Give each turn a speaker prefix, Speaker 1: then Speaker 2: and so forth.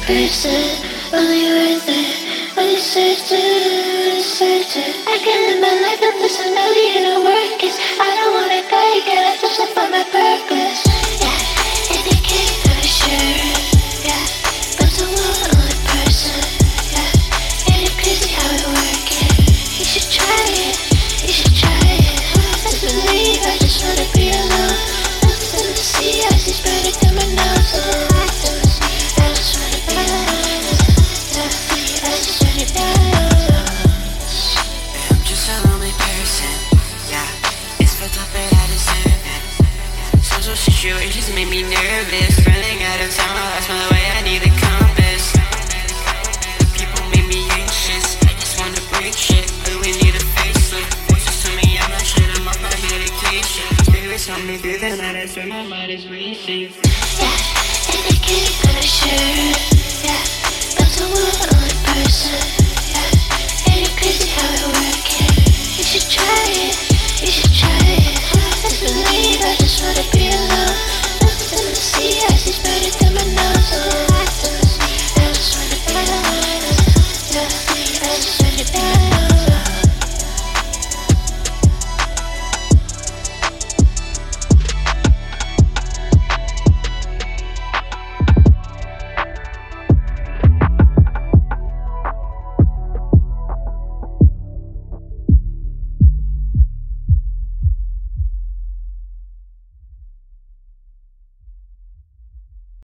Speaker 1: person, only worth it when you search it. I can live my life with this, I know you don't work it. I don't wanna go, you gotta just live for my purpose.